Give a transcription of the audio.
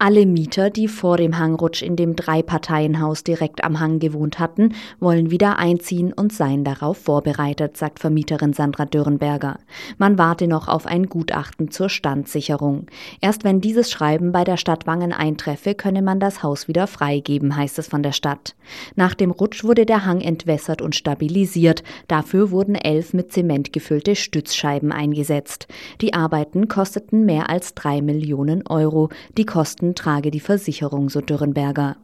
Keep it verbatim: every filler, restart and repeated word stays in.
Alle Mieter, die vor dem Hangrutsch in dem Drei-Parteien-Haus direkt am Hang gewohnt hatten, wollen wieder einziehen und seien darauf vorbereitet, sagt Vermieterin Sandra Dürrenberger. Man warte noch auf ein Gutachten zur Standsicherung. Erst wenn dieses Schreiben bei der Stadt Wangen eintreffe, könne man das Haus wieder freigeben, heißt es von der Stadt. Nach dem Rutsch wurde der Hang entwässert und stabilisiert. Dafür wurden elf mit Zement gefüllte Stützscheiben eingesetzt. Die Arbeiten kosteten mehr als drei Millionen Euro. Die Kosten trage die Versicherung, so Dürrenberger.